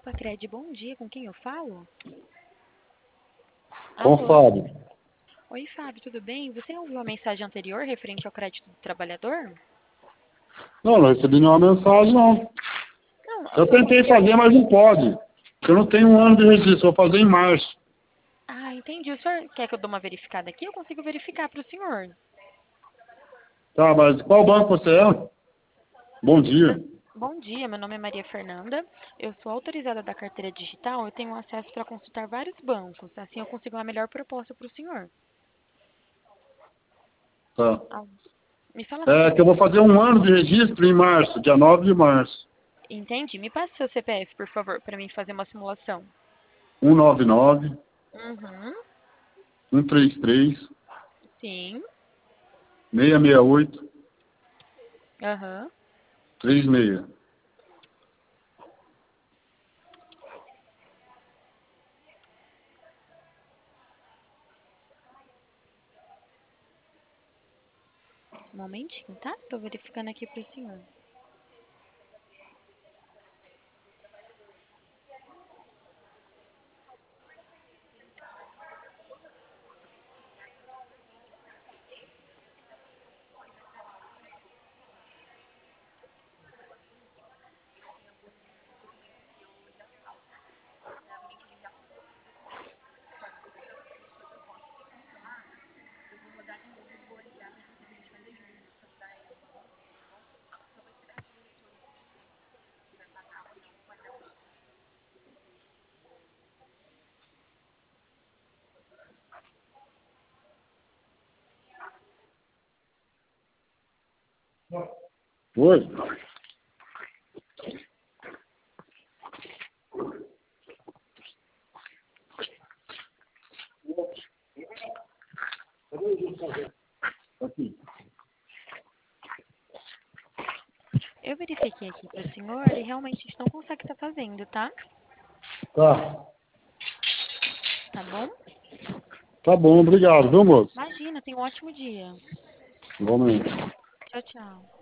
Pacred, bom dia. Com quem eu falo? Com o Alô? Fábio. Oi, Fábio, tudo bem? Você ouviu a mensagem anterior referente ao crédito do trabalhador? Não recebi nenhuma mensagem, não. Não, Eu tentei fazer, mas não pode. Porque eu não tenho um ano de registro, vou fazer em março. Ah, entendi. O senhor quer que eu dê uma verificada aqui? Eu consigo verificar para o senhor. Tá, mas qual banco você é? Bom dia. Bom dia, meu nome é Maria Fernanda. Eu sou autorizada da carteira digital. Eu tenho acesso para consultar vários bancos. Assim eu consigo uma melhor proposta para o senhor. Tá. Ah, me fala seu É que eu vou CPF. fazer um ano de registro em março, dia 9 de março. Entendi. Me passe seu CPF, por favor, para mim fazer uma simulação. 199 Uhum. 133 Sim. 668 Aham. 36. Um momentinho, tá? Tô verificando aqui pro senhor. Oi? Aqui. Eu verifiquei aqui pro senhor e realmente a gente não consegue estar fazendo, tá? Tá. Tá bom? Tá bom, obrigado, viu, moço? Imagina, tenha um ótimo dia. Igualmente. Tchau, tchau.